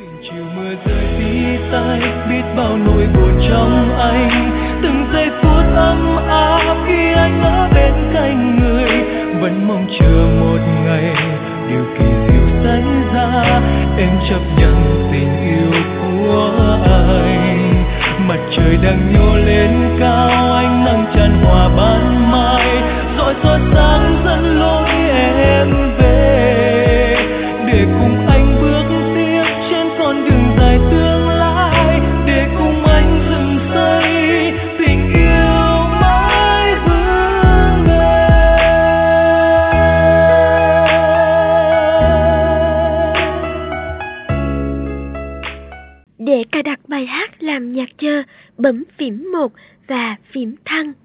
Chiều mưa rơi tí tay, biết bao nỗi buồn trong anh. Từng giây phút ấm áp khi anh ở bên cạnh người. Vẫn mong chờ một ngày điều kỳ diệu xảy ra. Em chấp nhận tình yêu của anh. Mặt trời đang nhô lên cao, ánh nắng tràn hòa ban mai. Rọi tỏa sáng dẫn lối em về, để cùng anh bước tiếp trên con đường dài tương lai. Để cùng anh dựng xây tình yêu mãi vững bền. Để cài đặt bài hát làm nhạc chờ, bấm phím 1 và phím thăng.